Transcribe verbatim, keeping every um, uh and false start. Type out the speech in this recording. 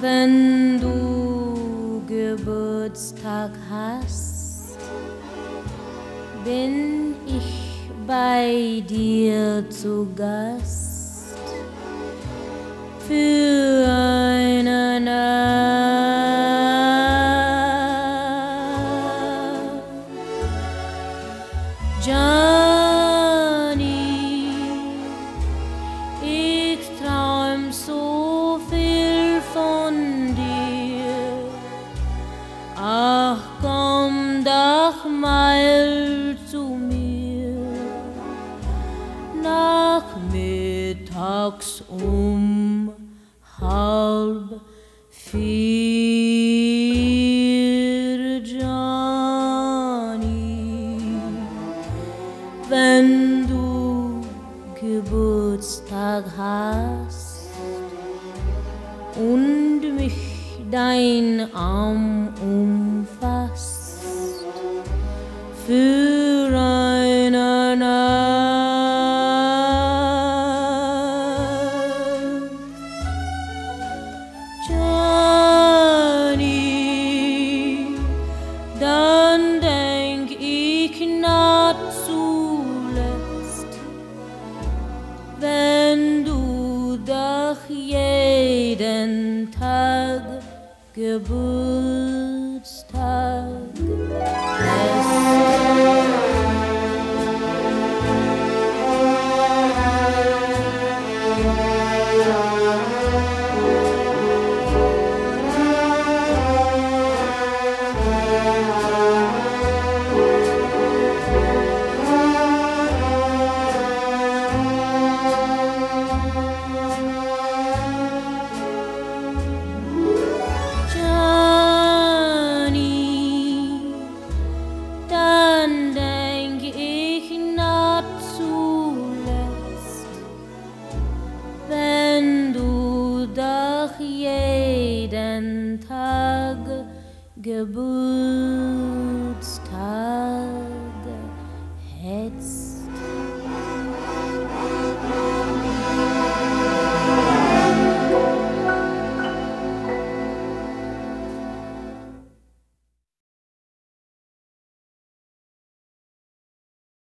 wenn du Geburtstag hast, bin ich bei dir zu Gast für eine Nacht. Johnny, ich träum so viel von dir. Ach, komm doch mal zu mir, nachmittags um halb vier, Johnny, wenn du Geburtstag hast und mich dein Arm umfasst für eine Nacht. Johnny, dann denk ich not zuletzt, wenn du doch jeden Tag Geburtstag lässt.